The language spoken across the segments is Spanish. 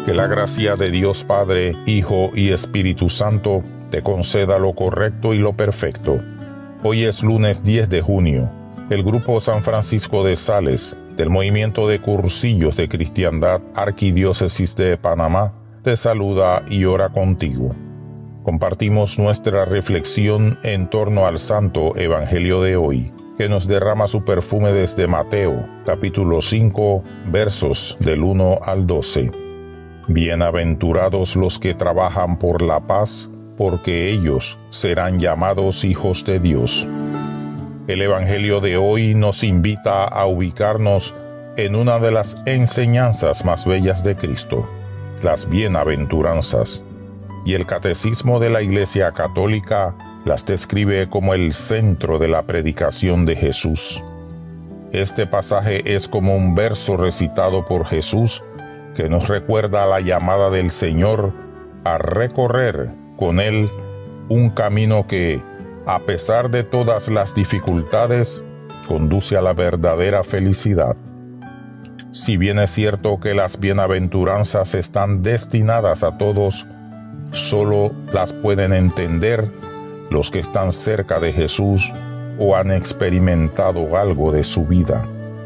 Que la gracia de Dios Padre, Hijo y Espíritu Santo te conceda lo correcto y lo perfecto. Hoy es lunes 10 de junio. El Grupo San Francisco de Sales, del Movimiento de Cursillos de Cristiandad Arquidiócesis de Panamá, te saluda y ora contigo. Compartimos nuestra reflexión en torno al Santo Evangelio de hoy, que nos derrama su perfume desde Mateo, capítulo 5, versos del 1 al 12. Bienaventurados los que trabajan por la paz, porque ellos serán llamados hijos de Dios. El Evangelio de hoy nos invita a ubicarnos en una de las enseñanzas más bellas de Cristo, las bienaventuranzas. Y el Catecismo de la Iglesia Católica las describe como el centro de la predicación de Jesús. Este pasaje es como un verso recitado por Jesús que nos recuerda la llamada del Señor a recorrer con Él un camino que, a pesar de todas las dificultades, conduce a la verdadera felicidad. Si bien es cierto que las bienaventuranzas están destinadas a todos, solo las pueden entender los que están cerca de Jesús o han experimentado algo de su vida.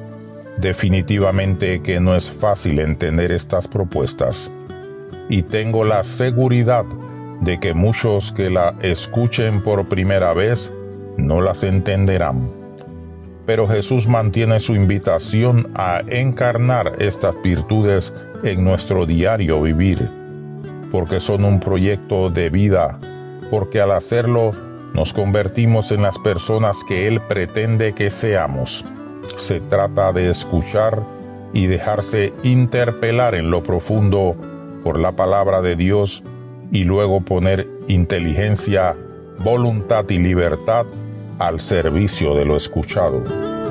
Definitivamente que no es fácil entender estas propuestas, y tengo la seguridad de que muchos que la escuchen por primera vez no las entenderán. Pero Jesús mantiene su invitación a encarnar estas virtudes en nuestro diario vivir, porque son un proyecto de vida, porque al hacerlo nos convertimos en las personas que Él pretende que seamos. Se trata de escuchar y dejarse interpelar en lo profundo por la palabra de Dios y luego poner inteligencia, voluntad y libertad al servicio de lo escuchado.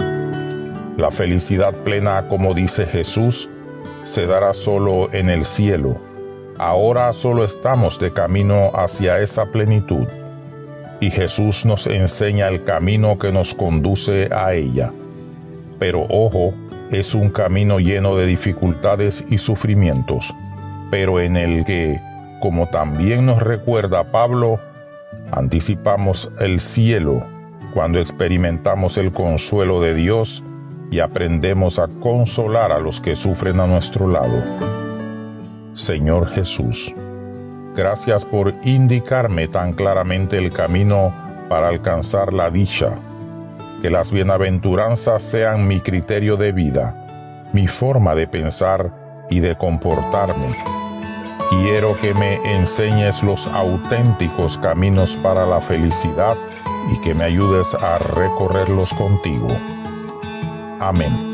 La felicidad plena, como dice Jesús, se dará solo en el cielo. Ahora solo estamos de camino hacia esa plenitud, y Jesús nos enseña el camino que nos conduce a ella. Pero ojo, es un camino lleno de dificultades y sufrimientos, pero en el que, como también nos recuerda Pablo, anticipamos el cielo cuando experimentamos el consuelo de Dios y aprendemos a consolar a los que sufren a nuestro lado. Señor Jesús, gracias por indicarme tan claramente el camino para alcanzar la dicha. Que las bienaventuranzas sean mi criterio de vida, mi forma de pensar y de comportarme. Quiero que me enseñes los auténticos caminos para la felicidad y que me ayudes a recorrerlos contigo. Amén.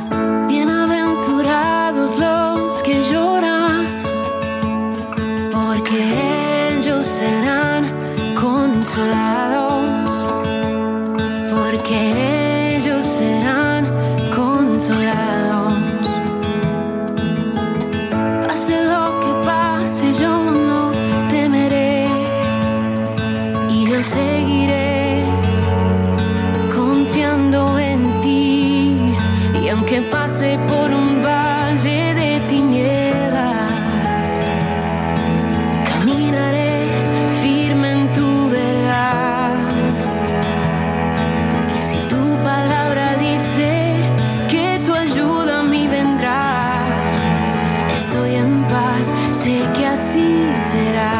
Bienaventurados los que lloran, porque ellos serán consolados. Porque ellos serán consolados. Pase lo que pase, yo no temeré, y yo seguiré confiando en ti. Y aunque pase por un valle de tinieblas, caminaré firme en tu verdad. Palabra dice que tu ayuda a mí vendrá. Estoy en paz, sé que así será.